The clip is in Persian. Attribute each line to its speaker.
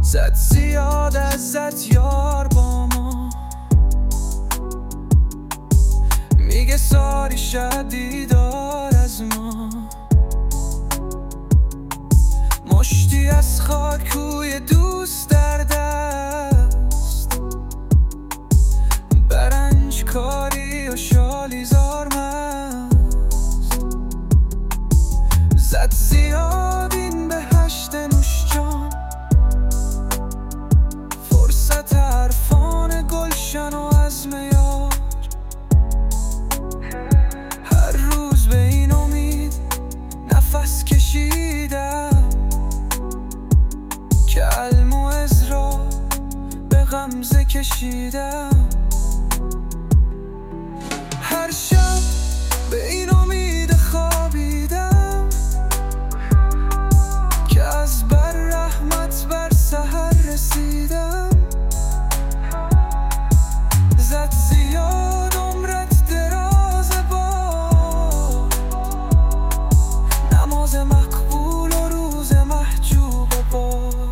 Speaker 1: زد زیاد ازت یار با ما، میگه ساری شدیدار از ما. مشتی از خاکوی دوست در دست، برنج کاری و شالیزار مست. زد زیاد این بهشت نوش جان، فرصت عرفان گلشن و عزم یار. هر روز به این امید نفس کشیدم که علم و عزرا به غمزه کشیدم. هر شب به این امید خوابیدم که از بر رحمت بر سحر رسیدم. زد زیاد عمرت دراز باد، نماز مقبول و روز محجوب باد.